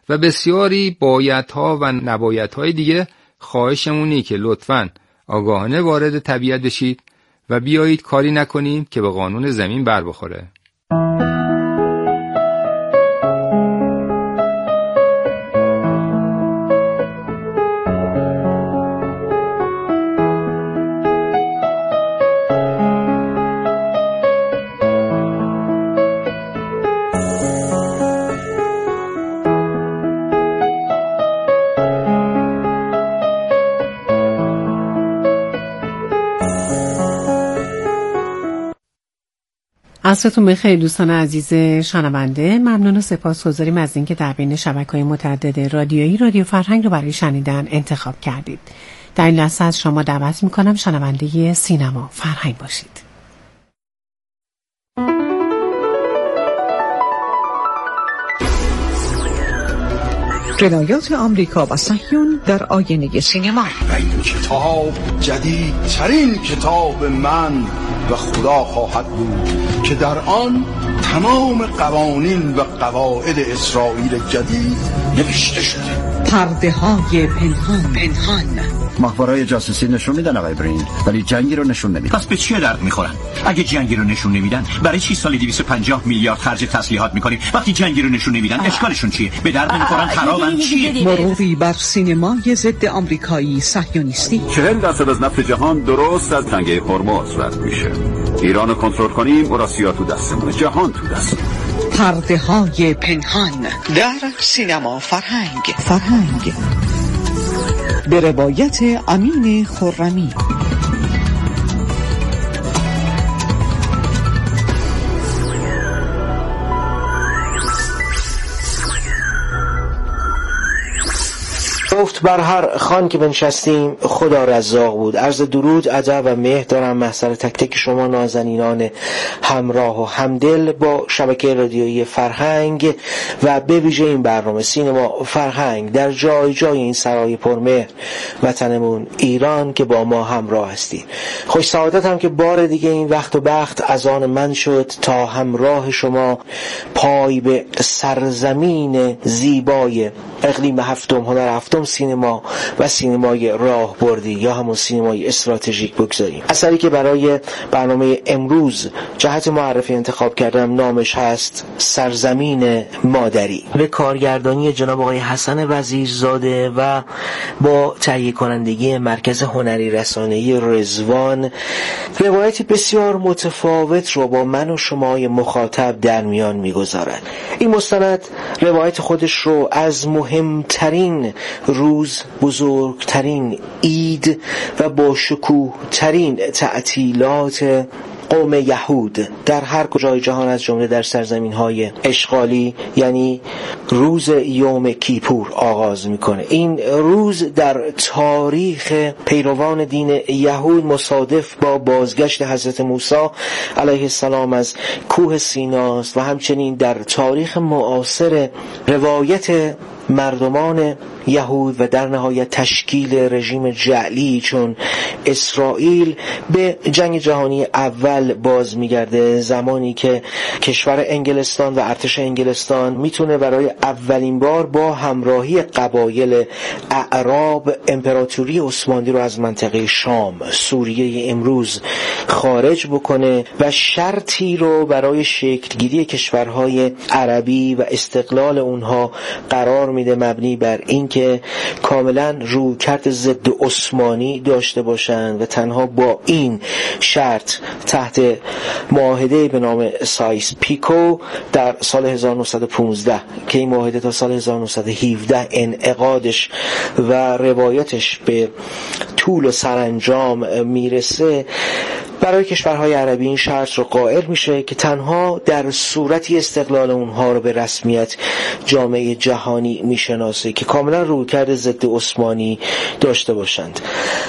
و بسیاری بایدها و نبایدهای دیگه، خواهشمونی که لطفاً آگاهانه وارد طبیعت بشید و بیایید کاری نکنیم که به قانون زمین بر بخوره. عصرتون بخیر دوستان عزیز شنونده. ممنون و سپاسگزاریم از اینکه در بین شبکه‌های متعدد رادیویی رادیو فرهنگ رو برای شنیدن انتخاب کردید. در این لحظه از شما دعوت می‌کنم شنونده سینما فرهنگ باشید. روایات آمریکا و صهیون در آینه سینما. این کتاب جدیدترین کتاب من و خدا خواهد بود که در آن تمام قوانین و قواعد اسرائیل جدید نوشته شده. پرده های پنهان. مخبرای جاسوسی نشون میدن آقای برین، ولی جنگی رو نشون نمیدن. پس به چیه درد میخورن؟ اگه جنگی رو نشون نمیدن برای چی سالی 250 میلیارد خرج تسلیحات میکنیم؟ وقتی جنگی رو نشون نمیدن اشکالشون چیه؟ به درد نمیخورن، خرابن، چیه؟ مروری بر سینمای ضد آمریکایی صهیونیستی. 40% از نفت جهان درست از تنگه هرمز رد میشه. ایران رو کنترل کنیم، اوراسیا تو دستمونه، جهان تو دستمونه. پرده های پنهان در سینما فرهنگ به روایت امین خرمی. گفت بر هر خان که بنشستیم خدا رزاق بود. عرض درود، ادب و مهر دارم محضر تک تک شما نازنینان همراه و همدل با شبکه رادیویی فرهنگ و به ویژه این برنامه سینما فرهنگ در جای جای این سرای پرمهر وطنمون ایران که با ما همراه هستید. خوش سعادتم که بار دیگه این وقت و بخت از آن من شد تا همراه شما پای به سرزمین زیبای اقلیم هفتم، هنر هفتم سینما و سینمای راهبردی یا همون سینمای استراتژیک بگذاریم. اثری که برای برنامه امروز جهت معرفی انتخاب کردم نامش هست سرزمین مادری، به کارگردانی جناب آقای حسن وزیرزاده و با تهیه کنندگی مرکز هنری رسانه‌ای رضوان. روایتی بسیار متفاوت رو با من و شمای مخاطب در میان میگذارد. این مستند روایت خودش رو از مهمترین روز، بزرگترین عید و با شکوه ترین تعطیلات قوم یهود در هر کجای جهان از جمله در سرزمین‌های اشغالی یعنی روز یوم کیپور آغاز میکنه. این روز در تاریخ پیروان دین یهود مصادف با بازگشت حضرت موسی علیه السلام از کوه سیناست و همچنین در تاریخ معاصر روایت مردمان یهود و در نهایت تشکیل رژیم جعلی چون اسرائیل به جنگ جهانی اول باز میگرده، زمانی که کشور انگلستان و ارتش انگلستان میتونه برای اولین بار با همراهی قبایل اعراب امپراتوری عثمانی رو از منطقه شام، سوریه امروز خارج بکنه و شرطی رو برای شکلگیری کشورهای عربی و استقلال اونها قرار میده مبنی بر اینکه کاملا رویکرد ضد عثمانی داشته باشند و تنها با این شرط تحت معاهده به نام سایس پیکو در سال 1915 که این معاهده تا سال 1917 انعقادش و روایتش به طول و سرانجام میرسه، برای کشورهای عربی این شرط رو قائل میشه که تنها در صورتی استقلال اونها رو به رسمیت جامعه جهانی میشناسه که کاملا رویکرد ضد عثمانی داشته باشند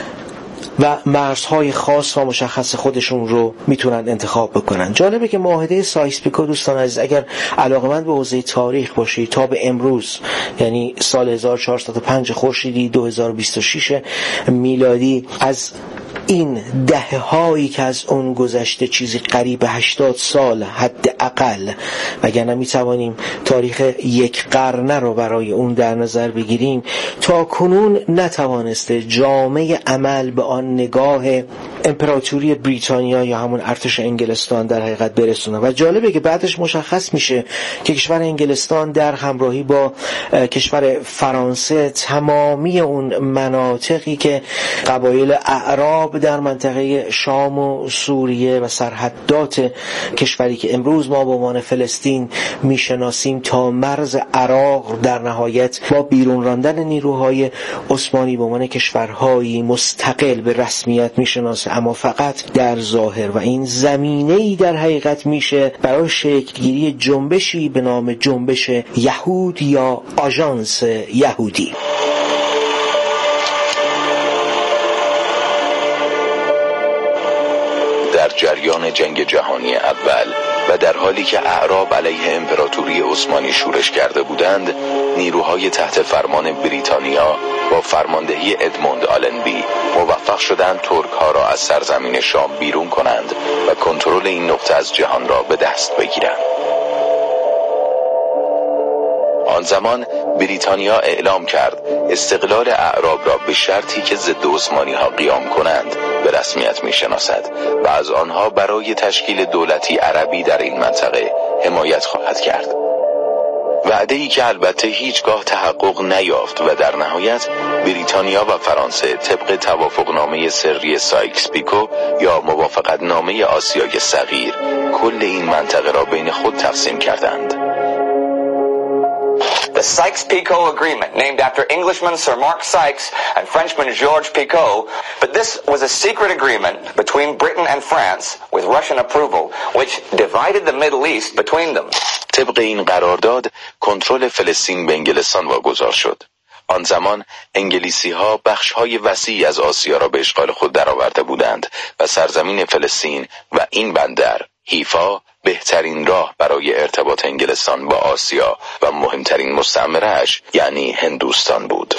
و مرزهای خاص و مشخص خودشون رو میتونن انتخاب بکنن. جالبه که معاهده سایس پیکو دوستان عزیز اگر علاقمند به حوزه تاریخ باشید تا به امروز یعنی سال 1405 خورشیدی 2026 میلادی از این دههایی که از اون گذشته چیزی قریب 80 سال حداقل، وگرنه می توانیم تاریخ یک قرن رو برای اون در نظر بگیریم، تا کنون نتوانسته جامعه عمل به آن نگاه امپراتوری بریتانیا یا همون ارتش انگلستان در حقیقت برسونه. و جالبه که بعدش مشخص میشه که کشور انگلستان در همراهی با کشور فرانسه تمامی اون مناطقی که قبایل اعراب در منطقه شام و سوریه و سرحدات کشوری که امروز ما به عنوان فلسطین میشناسیم تا مرز عراق، در نهایت با بیرون راندن نیروهای عثمانی به عنوان کشورهایی مستقل به رسمیت میشناسه، اما فقط در ظاهر. و این زمینه‌ای در حقیقت میشه برای شکلگیری جنبشی به نام جنبش یهود یا آژانس یهودی. در جریان جنگ جهانی اول و در حالی که اعراب علیه امپراتوری عثمانی شورش کرده بودند، نیروهای تحت فرمان بریتانیا با فرماندهی ادموند آلنبی موفق شدند ترک‌ها را از سرزمین شام بیرون کنند و کنترل این نقطه از جهان را به دست بگیرند. آن زمان بریتانیا اعلام کرد استقلال اعراب را به شرطی که ضد عثمانی ها قیام کنند به رسمیت می شناسد و از آنها برای تشکیل دولتی عربی در این منطقه حمایت خواهد کرد. وعده‌ای که البته هیچگاه تحقق نیافت و در نهایت بریتانیا و فرانسه طبق توافقنامه سری سایکس پیکو یا موافقتنامه آسیای صغیر کل این منطقه را بین خود تقسیم کردند. The Sykes-Picot Agreement, named after Englishman Sir Mark Sykes and Frenchman Georges Picot, but this was a secret agreement between Britain and France with Russian approval, which divided the Middle East between them. طبق این قرارداد کنترل فلسطین به انگلستان واگذار شد. آن زمان انگلیسی ها بخش های وسیعی از آسیا را به اشغال خود درآورده بودند و سرزمین فلسطین و این بندر حیفا بهترین راه برای ارتباط انگلستان با آسیا و مهمترین مستعمره‌اش یعنی هندوستان بود.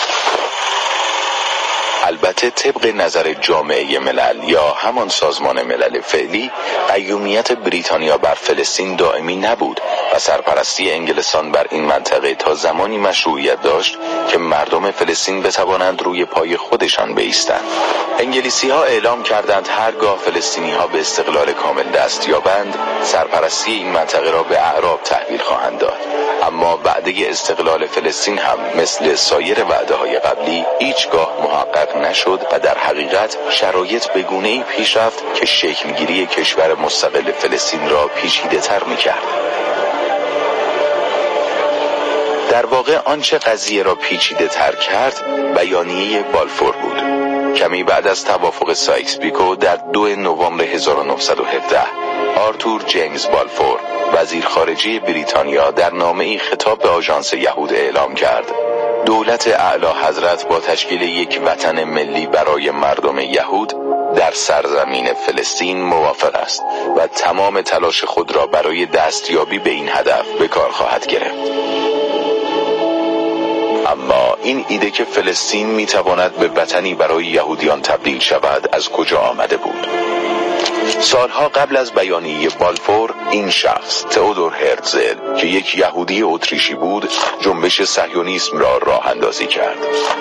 البته طبق نظر جامعه ملل یا همان سازمان ملل فعلی، قیومیت بریتانیا بر فلسطین دائمی نبود و سرپرستی انگلستان بر این منطقه تا زمانی مشروعیت داشت که مردم فلسطین بتوانند روی پای خودشان بایستند. انگلیسی ها اعلام کردند هرگاه فلسطینی ها به استقلال کامل دست یابند، سرپرستی این منطقه را به اعراب تحویل خواهند داد. اما وعده استقلال فلسطین هم مثل سایر وعده های قبلی هیچگاه محقق نشد و در حقیقت شرایط به گونه‌ای پیش رفت که شکلگیری کشور مستقل فلسطین را پیچیده تر می‌کرد. در واقع آنچه قضیه را پیچیده تر کرد بیانیه بالفور بود. کمی بعد از توافق سایکس پیکو در 2 نوامبر 1917 آرتور جیمز بالفور وزیر خارجه بریتانیا در نامه‌ای خطاب به آژانس یهود اعلام کرد دولت اعلی حضرت با تشکیل یک وطن ملی برای مردم یهود در سرزمین فلسطین موافق است و تمام تلاش خود را برای دستیابی به این هدف به کار خواهد گرفت. اما این ایده که فلسطین میتواند به وطنی برای یهودیان تبدیل شود از کجا آمده بود؟ سالها قبل از بیانیه بالفور، این شخص تئودور هرتزل که یک یهودی اتریشی بود، جنبش صهیونیسم را راه اندازی کرد.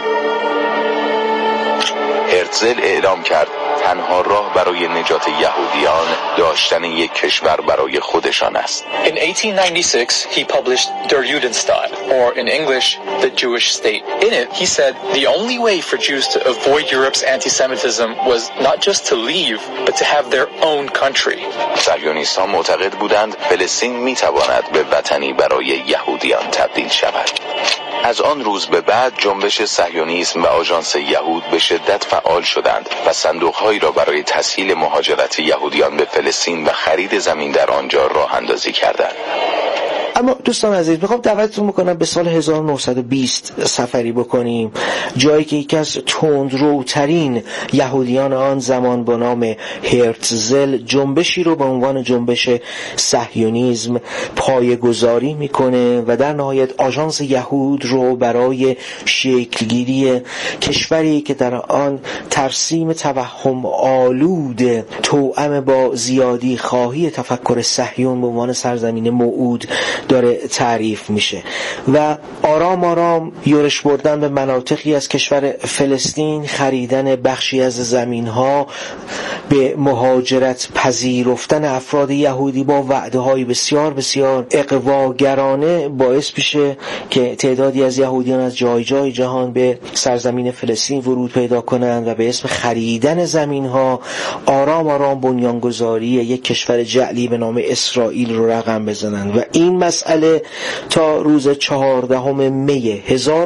هرتزل اعلام کرد تنها راه برای نجات یهودیان داشتن یک کشور برای خودشان است. In 1896, he published Der Judenstaat, or in English, the Jewish State. In it, he said the only way for Jews to avoid Europe's anti-Semitism was not just to leave, but to have their own country. صهیونیست‌ها معتقد بودند فلسطین می‌تواند به وطنی برای یهودیان تبدیل شود. از آن روز به بعد جنبش صهیونیسم و آژانس یهود به شدت فعال شدند و صندوق‌هایی را برای تسهیل مهاجرت یهودیان به فلسطین و خرید زمین در آنجا راه اندازی کردند. اما دوستان عزیز میخوام دعوتتون بکنم به سال 1920 سفری بکنیم، جایی که یکی از تندروترین یهودیان آن زمان با نام هرتزل جنبشی رو به عنوان جنبش صهیونیسم پایه‌گذاری میکنه و در نهایت آژانس یهود رو برای شکلگیری کشوری که در آن ترسیم توهم آلود توأم با زیادی خواهی تفکر صهیون به عنوان سرزمین موعود داره تعریف میشه و آرام آرام یورش بردن به مناطقی از کشور فلسطین، خریدن بخشی از زمینها، به مهاجرت پذیرفتن افراد یهودی با وعده‌های بسیار بسیار اغواگرانه باعث میشه که تعدادی از یهودیان از جای جای جهان به سرزمین فلسطین ورود پیدا کنند و به اسم خریدن زمینها آرام آرام بنیانگذاری یک کشور جعلی به نام اسرائیل رو رقم بزنند و این مسئله تا روز 14 می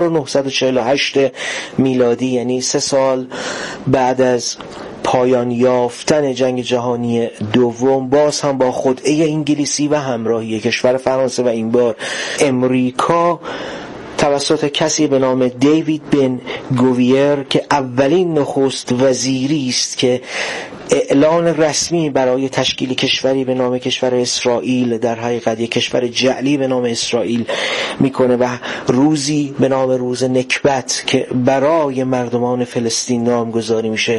1948 میلادی، یعنی 3 سال بعد از پایان یافتن جنگ جهانی دوم، باز هم با خدعه انگلیسی و همراهی کشور فرانسه و این بار امریکا توسط کسی به نام دیوید بن گوویر که اولین نخست وزیری است که اعلان رسمی برای تشکیل کشوری به نام کشور اسرائیل، در حقیقت یک کشور جعلی به نام اسرائیل میکنه و روزی به نام روز نکبت که برای مردمان فلسطین نامگذاری میشه،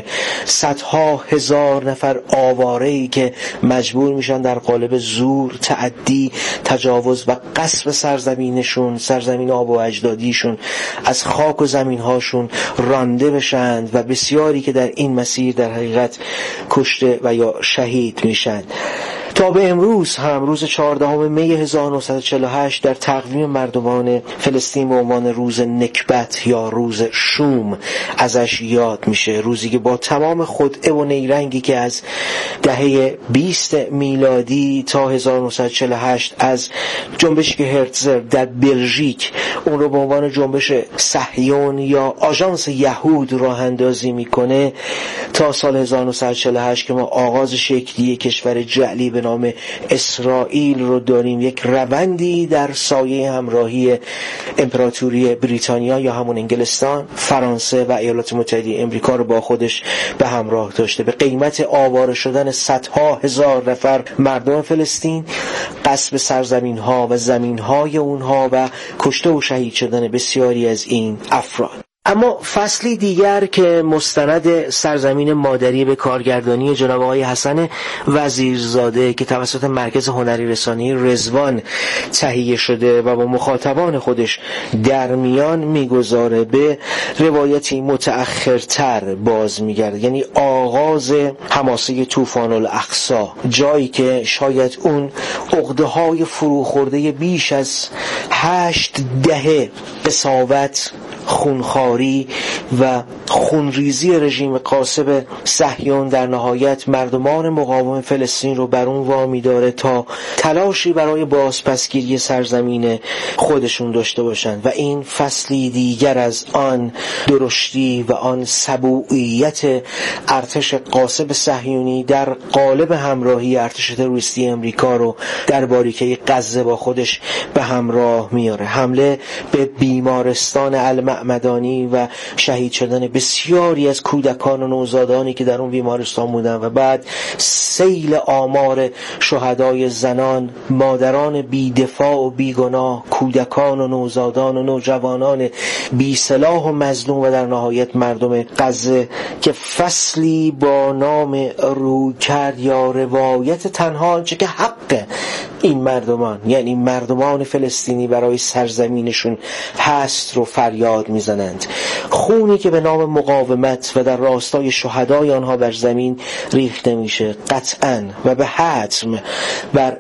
صدها هزار نفر آواره‌ای که مجبور میشن در قالب زور، تعدی، تجاوز و غصب سرزمینشون، سرزمین آب و اجدادیشون، از خاک و زمینهاشون رانده بشند و بسیاری که در این مسیر در حقیقت کشته و یا شهید میشن. تا به امروز هم روز 14 می 1948 در تقویم مردمان فلسطین به عنوان روز نکبت یا روز شوم ازش یاد میشه، روزی که با تمام خدعه و نیرنگی که از دهه 20 میلادی تا 1948 از جنبشی که هرتزل در بلژیک اون رو به عنوان جنبش صهیون یا آژانس یهود راه اندازی میکنه تا سال 1948 که ما آغاز شکلی کشور جعلی به نام اسرائیل رو داریم، یک روندی در سایه همراهی امپراتوری بریتانیا یا همون انگلستان، فرانسه و ایالات متحده امریکا رو با خودش به همراه داشته، به قیمت آواره شدن صدها هزار نفر مردم فلسطین، غصب سرزمین ها و زمین های اونها و کشته و شهید شدن بسیاری از این افراد. اما فصلی دیگر که مستند سرزمین مادری به کارگردانی جناب آقای حسن وزیرزاده که توسط مرکز هنری رسانی رضوان تهیه شده و با مخاطبان خودش در میان میگذاره، به روایتی متأخرتر باز میگرده، یعنی آغاز حماسه طوفان الاقصی، جایی که شاید اون عقده‌های فروخورده بیش از 8 دهه قساوت، خونخواری و خونریزی رژیم غاصب صهیون در نهایت مردمان مقاوم فلسطین رو بر اون وامی داره تا تلاشی برای بازپسگیری سرزمین خودشون داشته باشند و این فصلی دیگر از آن درشتی و آن سبوعیت ارتش غاصب صهیونی در قالب همراهی ارتش تروریستی امریکا رو در باریکه غزه با خودش به همراه میاره. حمله به بیمارستان المعمدانی و شهید شدن بسیاری از کودکان و نوزادانی که در اون بیمارستان بودن و بعد سیل آمار شهدای زنان، مادران بی‌دفاع و بیگناه، کودکان و نوزادان و نوجوانان بی سلاح و مظلوم و در نهایت مردم غزه که فصلی با نام رویکرد یا روایت تنها آنچه که حق این مردمان، یعنی مردمان فلسطینی برای سرزمینشون هست رو فریاد میزنند. خونی که به نام مقاومت و در راستای شهدای آنها بر زمین ریخته میشه قطعاً و به حتم بر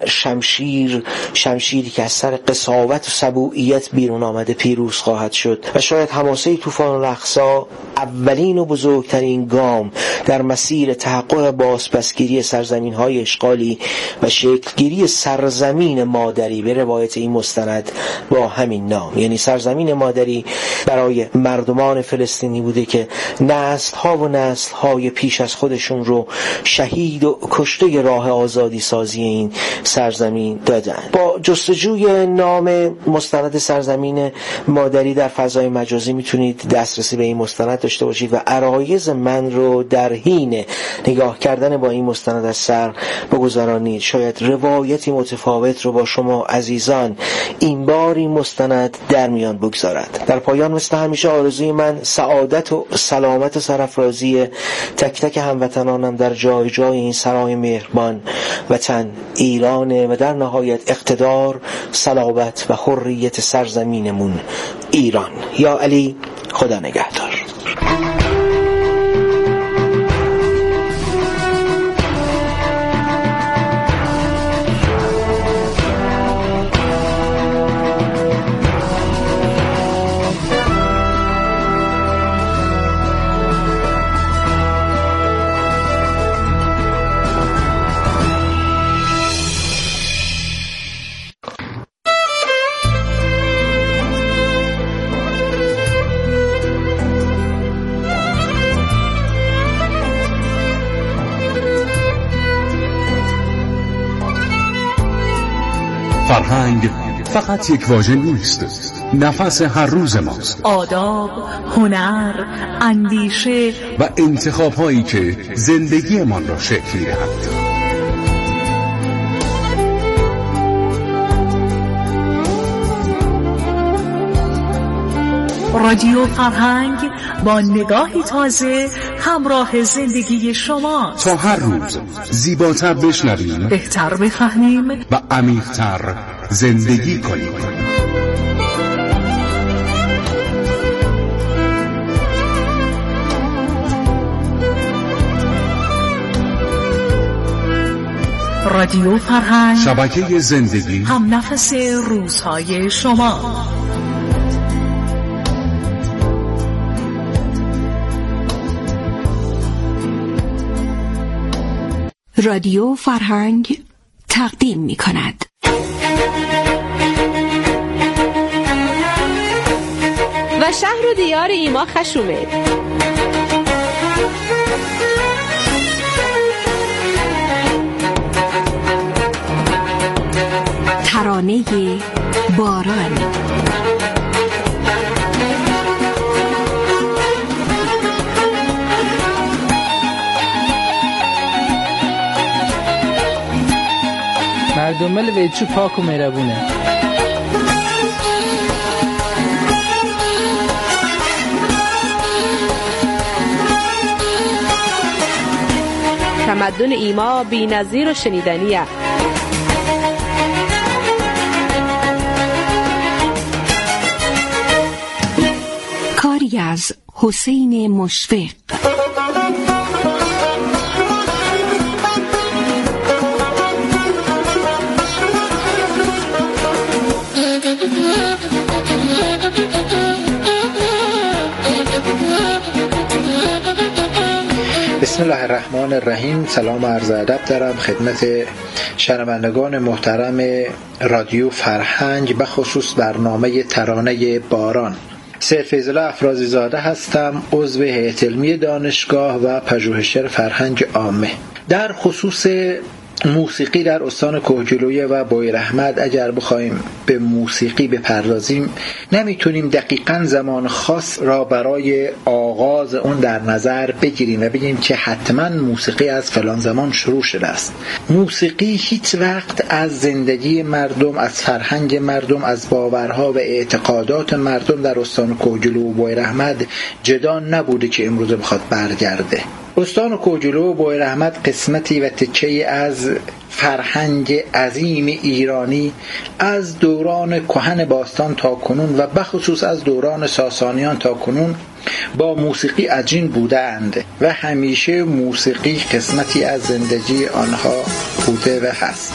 شمشیری که از سر قساوت و سبوعیت بیرون آمده پیروز خواهد شد و شاید حماسه طوفان الاقصی اولین و بزرگترین گام در مسیر تحقق بازپسگیری سرزمین‌های اشغالی و شکلگیری سرزمین مادری به روایت این مستند با همین نام، یعنی سرزمین مادری بر برای مردمان فلسطینی بوده که نسل‌ها و نسل‌های پیش از خودشون رو شهید و کشته راه آزادی سازی این سرزمین دادن. با جستجوی نام مستند سرزمین مادری در فضای مجازی میتونید دسترسی به این مستند داشته باشید و عرایض من رو در حین نگاه کردن با این مستند از سر بگذارانید. شاید روایتی متفاوت رو با شما عزیزان این بار این مستند در میان بگذارد. در پایان مثل همیشه آرزوی من سعادت و سلامت و سرافرازی تک تک هموطنانم در جای جای این سرای مهربان وطن ایرانه و در نهایت اقتدار، صلابت و حریت سرزمینمون ایران. یا علی، خدا نگهدار. فرهنگ فقط یک واژه نیست، نفس هر روز ماست. آداب، هنر، اندیشه و انتخاب‌هایی که زندگیمان را شکل می‌دهند. رادیو فرهنگ با نگاهی تازه همراه زندگی شما تا هر روز زیباتر بشنویم، بهتر بفهمیم و عمیق‌تر زندگی کنیم. رادیو فرهنگ، شبکه زندگی، هم نفس روزهای شما. رادیو فرهنگ تقدیم می کند. و شهر و دیار ایما خشومه. ترانه باران. مردم ویچو پاک و مهربونه. تمدن ایما بی نظیر و شنیدنیه. کاری از حسین مشفق. بسم الله الرحمن الرحیم. سلام و عرض ادب دارم خدمت شنوندگان محترم رادیو فرهنگ، به خصوص برنامه ترانه باران. سید فیض الله افرازی زاده هستم، عضو هیئت علمی دانشگاه و پژوهشگر فرهنگ عامه. در خصوص موسیقی در استان کهگیلویه و بویراحمد اگر بخوایم به موسیقی بپردازیم، نمیتونیم دقیقاً زمان خاص را برای آغاز اون در نظر بگیریم و بگیم که حتما موسیقی از فلان زمان شروع شده است. موسیقی هیچ وقت از زندگی مردم، از فرهنگ مردم، از باورها و اعتقادات مردم در استان کهگیلو و بویراحمد جدا نبوده که امروز بخواد برگرده. استان کهگیلو و بویراحمد قسمتی و تکه‌ای از فرهنگ عظیم ایرانی از دوران کهن باستان تا کنون و بخصوص از دوران ساسانیان تا کنون با موسیقی عجین بودند و همیشه موسیقی قسمتی از زندگی آنها بوده و هست.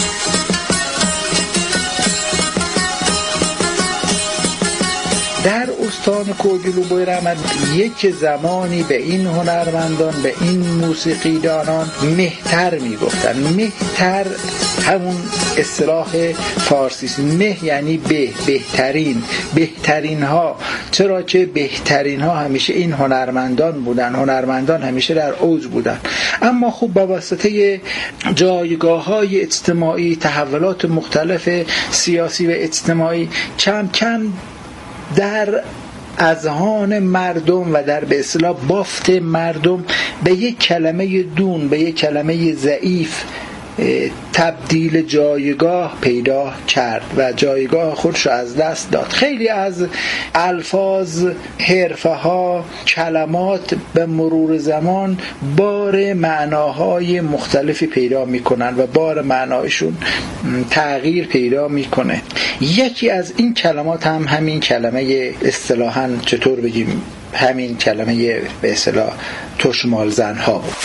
در استان کوگلو بویرحمد یک زمانی به این هنرمندان، به این موسیقیدانان مهتر میگفتن. مهتر همون اصطلاح فارسی است. مه یعنی بهترین، بهترین ها. چرا که بهترین ها همیشه این هنرمندان بودن، هنرمندان همیشه در اوج بودن. اما خب با واسطه جایگاه های اجتماعی، تحولات مختلف سیاسی و اجتماعی، کم کم در اذهان مردم و در به اصطلاح بافت مردم به یک کلمه دون، به یک کلمه ضعیف تبدیل جایگاه پیدا کرد و جایگاه خودش رو از دست داد. خیلی از الفاظ، حرفه ها، کلمات به مرور زمان بار معناهای مختلفی پیدا میکنن و بار معنایشون تغییر پیدا میکنه. یکی از این کلمات هم همین کلمه اصطلاحاً چطور بگیم، همین کلمه به اصطلاح تشمال زنها بود.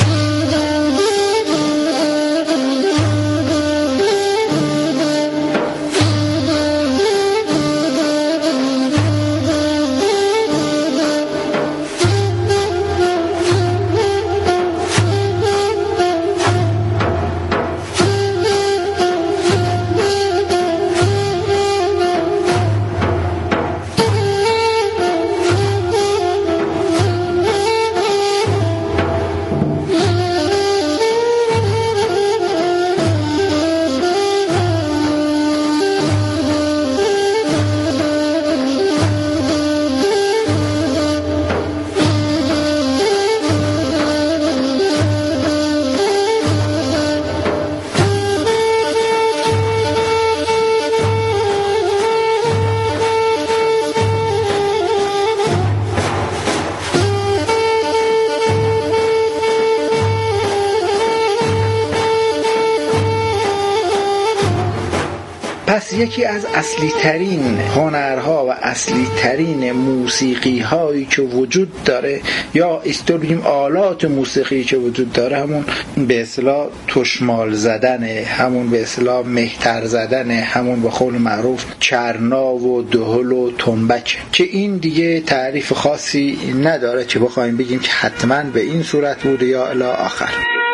پس یکی از اصلی ترین هنرها و اصلی ترین موسیقی هایی که وجود داره، یا استور بگیم آلات موسیقی که وجود داره، همون به اصطلاح تشمال زدنه، همون به اصطلاح مهتر زدنه، همون به قول معروف چرنا و دهل و تنبک، که این دیگه تعریف خاصی نداره که بخوایم بگیم که حتما به این صورت بوده یا الی آخر.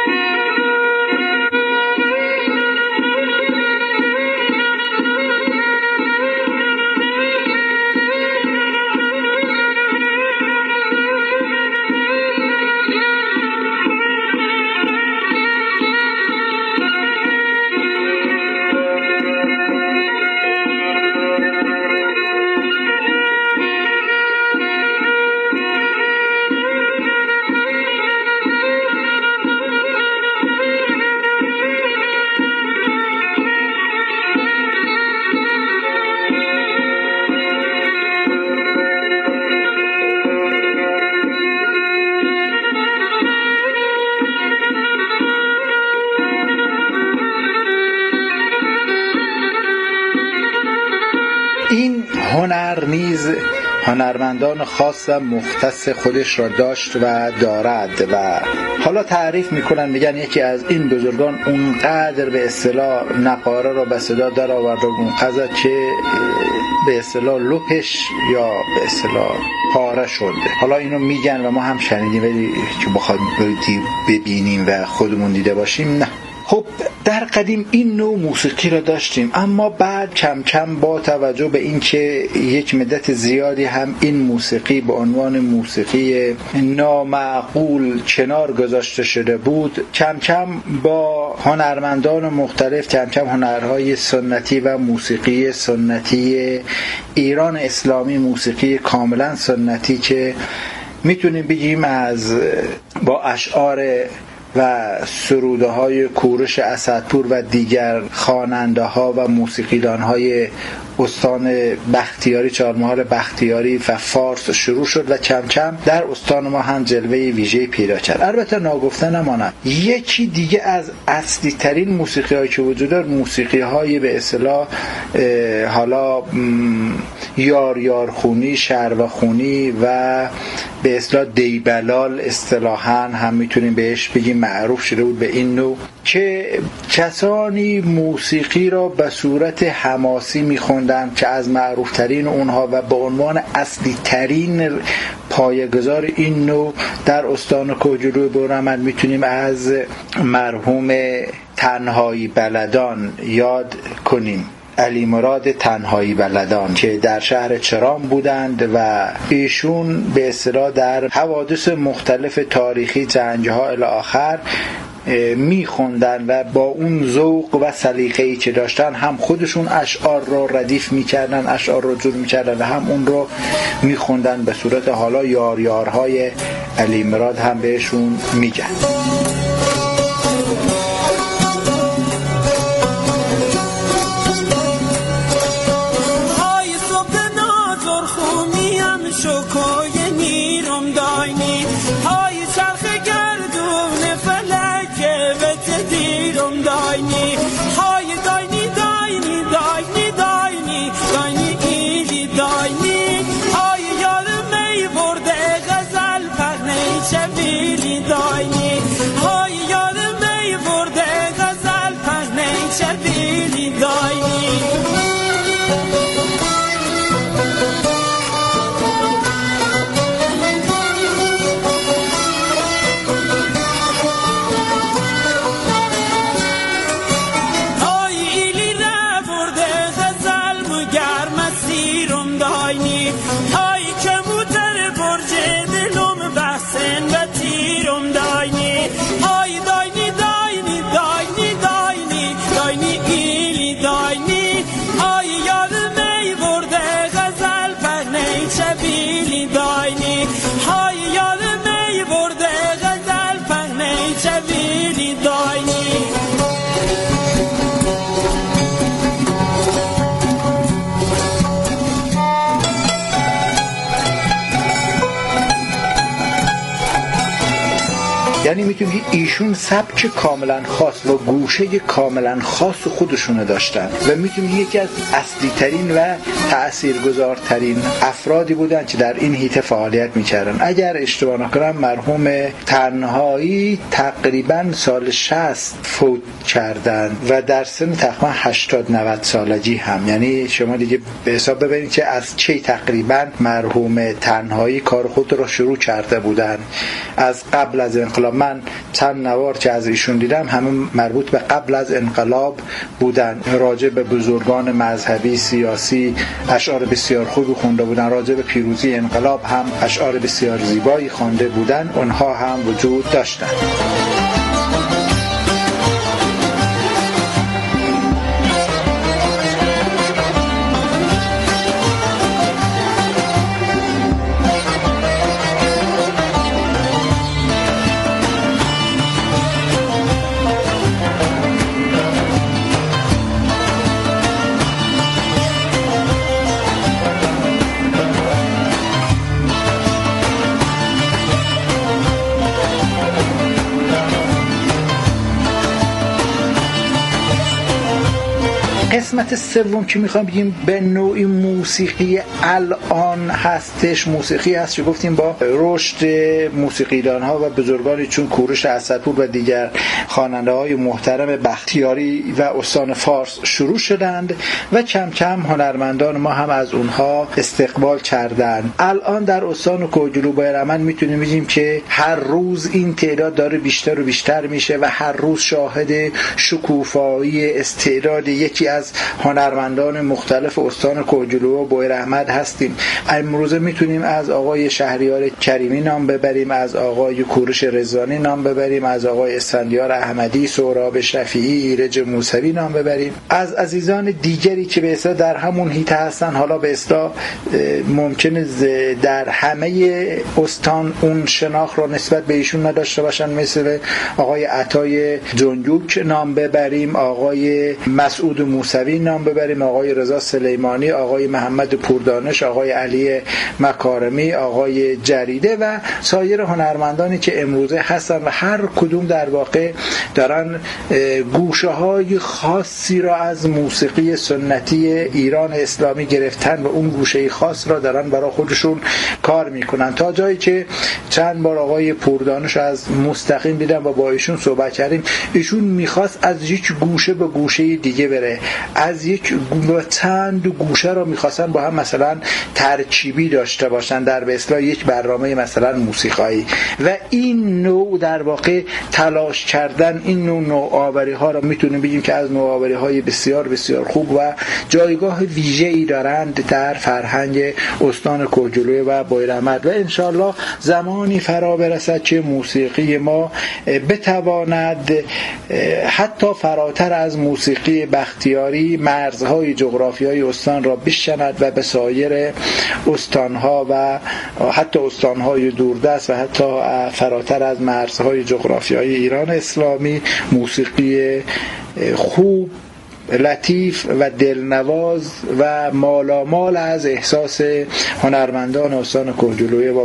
این هنر نیز هنرمندان خاص و مختص خودش را داشت و دارد و حالا تعریف میکنن، میگن یکی از این بزرگان اونقدر به اصطلاح نقاره را به صدا در آورد و اونقدر که به اصطلاح لپش یا به اصطلاح پاره شده. حالا اینو میگن و ما هم شنیدیم، ولی که بخوایم ببینیم و خودمون دیده باشیم نه. خب در قدیم این نوع موسیقی را داشتیم، اما بعد کم کم با توجه به این که یک مدت زیادی هم این موسیقی به عنوان موسیقی نامعقول کنار گذاشته شده بود، کم کم با هنرمندان مختلف کم کم هنرهای سنتی و موسیقی سنتی ایران اسلامی، موسیقی کاملا سنتی که میتونیم بگیم از با اشعار و سروده های کوروش اسدپور و دیگر خواننده ها و موسیقیدان های استان بختیاری، چهارمحال بختیاری و فارس شروع شد و کم کم در استان ما هم جلوه ویژه‌ای پیدا کرد. البته ناگفته نماند یکی دیگه از اصلی ترین موسیقی هایی که وجود داره، موسیقی های به اصطلاح حالا یار یار خونی، شرو خونی و به اصطلاح دیبلال اصطلاحاً هم میتونیم بهش بگیم معروف شده بود به این نوع، که کسانی موسیقی را به صورت حماسی میخوندن میخوندن که از معروف ترین اونها و به عنوان اصلی ترین پایه‌گذار این نوع در استان کوهگیلوی بهراحمد میتونیم از مرحوم تنهایی بلدان یاد کنیم، علی مراد تنهایی بلدان که در شهر چرام بودند و ایشون به اصطلاح در حوادث مختلف تاریخی جنگ‌ها الی آخر میخوندن و با اون ذوق و سلیقه‌ای که داشتن هم خودشون اشعار رو ردیف میکردن، اشعار رو جور میکردن و هم اون رو میخوندن به صورت حالا یاریارهای علی مراد هم بهشون میگن. یعنی میتونیم که ایشون سبک کاملا خاص و گوشه کاملا خاص خودشونه داشتن و میتونیم یکی از اصلی ترین و تأثیرگذارترین افرادی بودن که در این حیطه فعالیت میکردن. اگر اشتباه نکنم مرحوم تنهایی تقریبا سال 60 فوت کردن و در سن تقریبا 80-90 سالگی هم، یعنی شما دیگه به حساب ببینید که از چه تقریبا مرحوم تنهایی کار خود را شروع کرده بودن. از قبل از انقلاب من چند نوار که از ایشون دیدم همه مربوط به قبل از انقلاب بودن، راجع به بزرگان مذهبی سیاسی اشعار بسیار خوبی خونده بودن، راجع به پیروزی انقلاب هم اشعار بسیار زیبایی خوانده بودن، اونها هم وجود داشتن. قسمت سوم که میخوام بگیم به نوعی موسیقی الان هستش، موسیقی هست که گفتیم با رشد موسیقیدان ها و بزرگانی چون کوروش اسدپور و دیگر خواننده های محترم بختیاری و استان فارس شروع شدند و کم کم هنرمندان ما هم از اونها استقبال کردند. الان در استان کوهگیلو بهراحمد میتونیم بگیم که هر روز این تعداد داره بیشتر و بیشتر میشه و هر روز شاهد شکوفایی استعداد یکی از هنرمندان مختلف استان کوهگیلو بهراحمد هستیم. امروزه میتونیم از آقای شهریار کریمی نام ببریم، از آقای کوروش رضوانی نام ببریم، از آقای اسفندیار احمدی، سهراب شفیعی، ایرج موسوی نام ببریم، از عزیزان دیگری که به اصطلاح در همون حیطه هستن. حالا به اصطلاح ممکنه در همه استان اون شناخت را نسبت به ایشون نداشته باشن، مثل آقای عطای جنجوک نام ببریم، آقای مسعود موسوی نام ببریم، آقای رضا سلیمانی، آقای محمد پوردانش، آقای علی مکارمی، آقای جریده و سایر هنرمندانی که امروزه هستن و هر کدوم در واقع دارن گوشه های خاصی را از موسیقی سنتی ایران اسلامی گرفتن و اون گوشه خاص را دارن برای خودشون کار میکنن تا جایی که چند بار آقای پوردانش از مستقیم دیدم و با ایشون صحبت کردیم. ایشون میخواست از یک گوشه به گوشه دیگه بره، از یک چند گوشه رو میخواستن با هم مثلا ترکیبی داشته باشن در به اصطلاح یک برنامه مثلا موسیقایی. و این نوع در واقع تلاش کردن این نوآوری ها رو میتونیم بگیم که از نوآوری های بسیار بسیار خوب و جایگاه ویژه‌ای دارند در فرهنگ استان کوهگیلویه و بویراحمد. و انشالله زمانی فرا برسد که موسیقی ما بتواند حتی فراتر از موسیقی بختیاری مرزهای جغرافیایی استان را بشکند و به سایر استانها و حتی استانهای دوردست و حتی فراتر از مرزهای جغرافیایی ایران اسلامی موسیقی خوب، لطیف و دلنواز و مالامال از احساس هنرمندان استان کوهگیلویه و